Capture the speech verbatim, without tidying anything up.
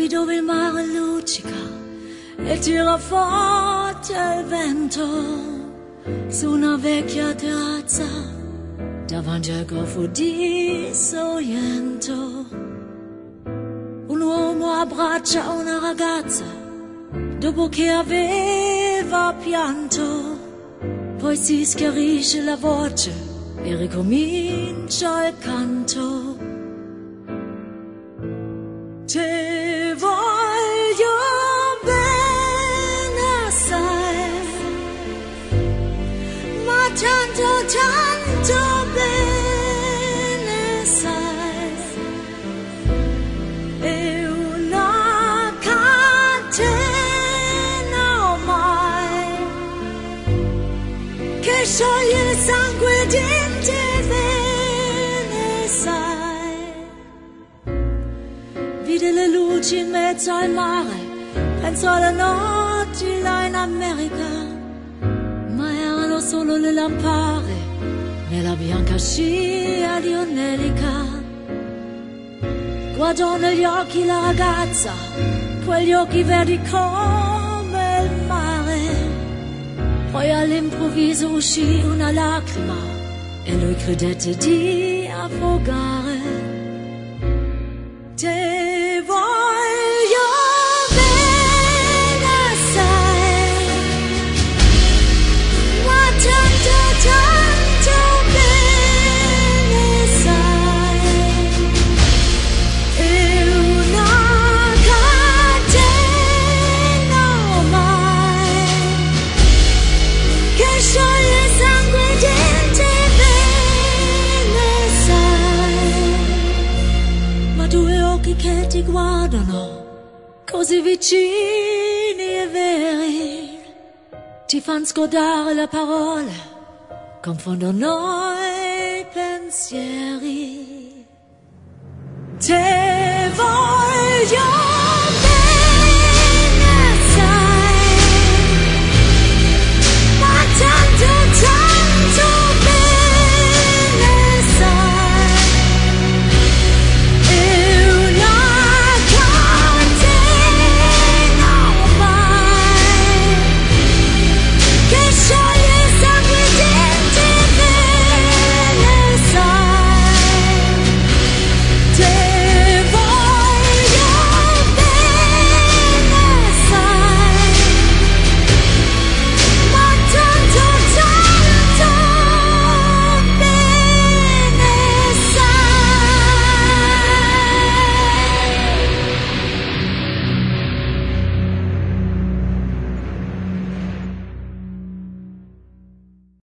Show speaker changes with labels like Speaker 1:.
Speaker 1: lì dove il mare luccica e tira forte il vento, su una vecchia terrazza davanti al golfo di Sorrento. Un uomo abbraccia una ragazza dopo che aveva pianto, poi si schiarisce la voce e ricomincia il canto. Te voglio bene assai, ma tanto, tanto bene sai, è una catena ormai che scioglie il sangue dentro le luci in mezzo al mare, penso alle notti là in America, ma erano solo le lampade nella bianca scia di un'elica. Guardò negli occhi la ragazza, quegli occhi verdi come il mare, poi all'improvviso uscì una lacrima e lui credette di affogare. Te voglio bene assai, ma tanto, tanto bene sai, è una catena ormai che scioglie il sangue dentro bene sai, ma due occhi che ti guardano così vicini e veri ti fan scordare le parole, confondono i pensieri. Te voglio